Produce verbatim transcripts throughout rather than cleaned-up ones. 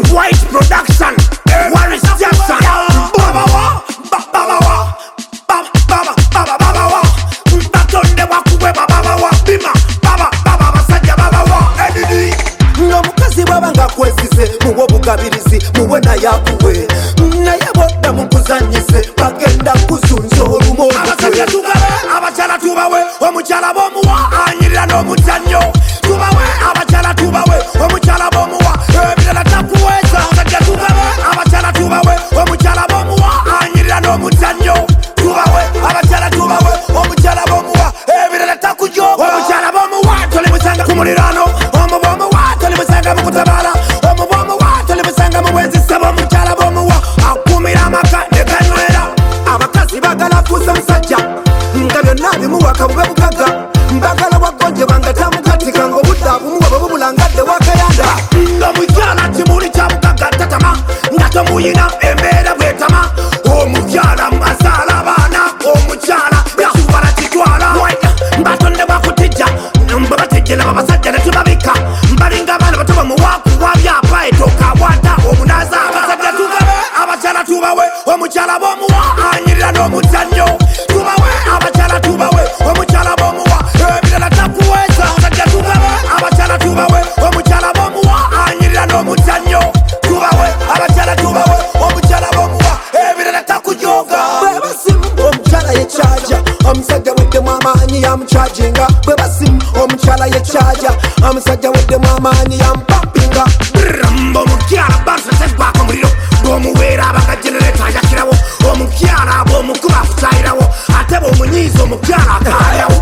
White production. Waris Jackson. Baba wa, baba wa, baba baba baba baba wa. Batonde wa kuwe baba wa. Bima baba baba basajja baba wa. Edidi. Ngomukazi babanga kwesize muwo bugabirizi muwe na yakuwe. Naye boda mukuzanyise bagenda kuzunza olumo. Abasajja tugabe abachala tubawe omuchala bomuwa anyirira n'omuzannyo. Tubawe abachala tubawe omuchala bomuwa ebirala takuweza. Abasajja tugabe abachala tubawe omuchala bomuwa anyirira n'omuzannyo. Tubawe abachala tubawe omuchala bomuwa ebirala takujoba. Omuchala bomuwa toli musanga ku mulirano. Omu bomuwa toli musanga mu kutabala. Omu bomuwa toli musanga mu bwenzi sabo. Omuchala bomuwa akumira amaka ne ganywera. Abakazi bagala kuza musajja nga byonna bimuwaka bube bugaga. Mbagala wagonje bangatamukatika ng'obudda bumuwa babubulangadde wakayanda. Nga mukyala kimuli kya bugaga tatama nga tomuyina embeera bwetama. Omukyala azaala abaana omukyala yakubala kitwala. Mbatonde bwakutijja mba batejjera babasajja ne tubabika. Mbalinga abaana bato bamuwakuwa byapa etooka wata omunaaza. Abasajja tugabe abakyala tubawe omukyala bomuwa anyirira n'omuzannyo. Tubawe abakyala tubawe omukyala bomuwa ebirala takuweza. Abasajja tugabe abakyala tubawe omukyala bomuwa anyirira n'omuzannyo. Tubawe abakyala tubawe omukyala bomuwa ebirala takujoga. Bwe basimu omukyala yechaja omusajja weddemu amaanyi yamucharginga. Bwe basimu omukyala yechaja omusajja weddemu amaanyi yamupampinga. Mbo omukyala basesebaka omuliro bw'omuweera abaga genereta yakirawo. Omukyala bw'omukuba akutayirawo ate bw'omunyiiza omukyala akaalyawo.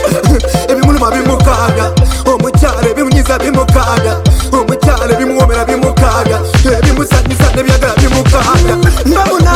Ebimuluma bimukaaga omukyala ebimunyiza bimukaaga. Omukyala ebimuwomera bimukaaga ebimusanyusa nebyagala bimukaaga.